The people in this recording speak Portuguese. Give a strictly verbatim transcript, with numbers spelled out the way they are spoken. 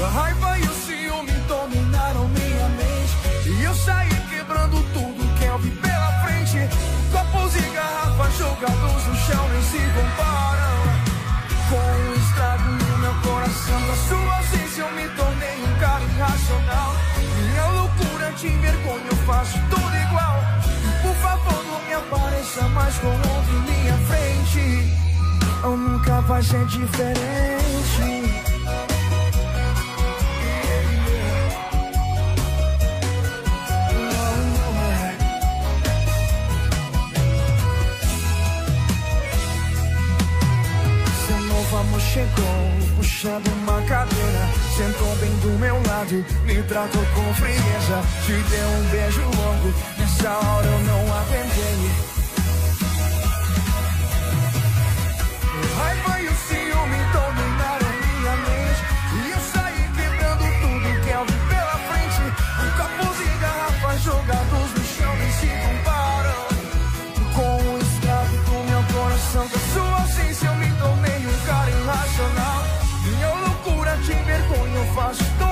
A raiva e o ciúme dominaram minha mente, e eu saí quebrando tudo que eu vi pela frente. Copos e garrafas jogados no chão nem se comparam com o estrago no meu coração. Da sua ausência eu me tornei um cara irracional. Minha loucura te envergonha, eu faço tudo igual. Por favor não me apareça mais com outro em minha frente, ou nunca vai ser diferente. Amor chegou, puxando uma cadeira, sentou bem do meu lado, me tratou com frieza, te deu um beijo longo, nessa hora eu não aguentei. A raiva e o ciúme dominaram minha mente, e eu saí quebrando tudo que eu vi pela frente. Copos e garrafas jogados no chão nem se comparam com o estrago do meu coração. Com sua ausência eu me tornei um cara irracional. Minha loucura te envergonha, eu faço